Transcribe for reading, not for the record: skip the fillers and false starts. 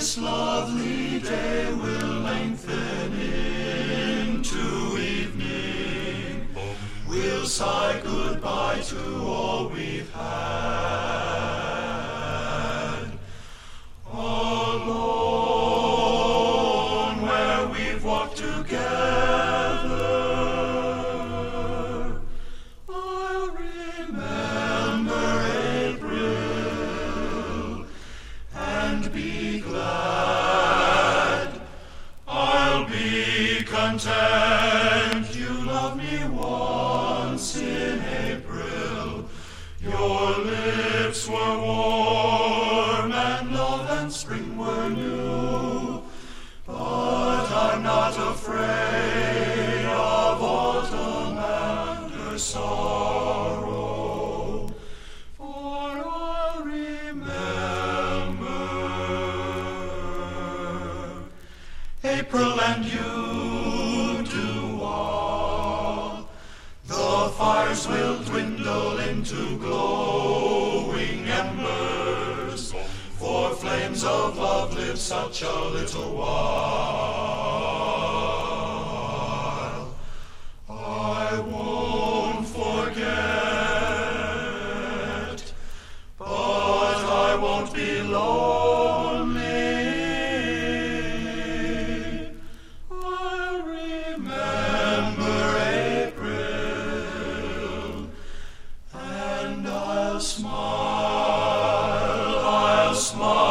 this lovely day will lengthen into evening, we'll sigh goodbye to all we've had. Alone where we've walked together, I'll remember April and be glad. I'll be content you loved me once in April. Your lips were warm and love and spring were new. But I'm not afraid of autumn and her sorrow, for I'll remember April and you do all. The fires will dwindle into glowing embers, for flames of love live such a little while. I won't forget, but I won't be lonely. I'll remember April, and I'll smile